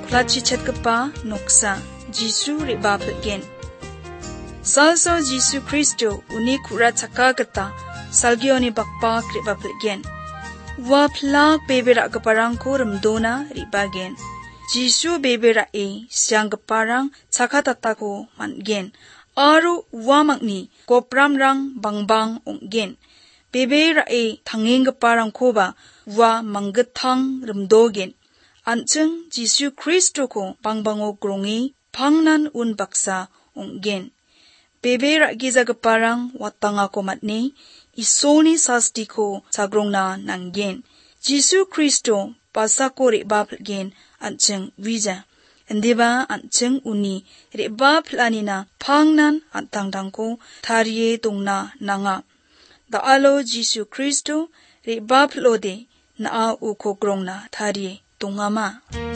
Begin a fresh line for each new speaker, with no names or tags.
plachichatgapa noksa Jisu ribapilgen. Salso Jisu Kristo uni kura chakagata salgioni bakpak ribapilgen. Wa plak bebera gaparangko remdona ribagen. Jisu bebera siang gaparang chakatatako mangen. Aru wamangni kopramrang bangbang onggen. Bebera tanging gaparang koba wa manggetang remdogen. Ancheng Jisu Kristo ko pangbango grongi pangnan un baksa onggen. Bebera giza gaparang watanga ko matni isoni sasti ko sagrongna nanggen. Jisu Kristo pasako ribapilgen ancheng wija. Endiba ancheng uni ribaplanina pangnan antangdangko tariye dongna nanga. Daalo Jisu Kristo ribaplode naa uko grongna tariye dongama.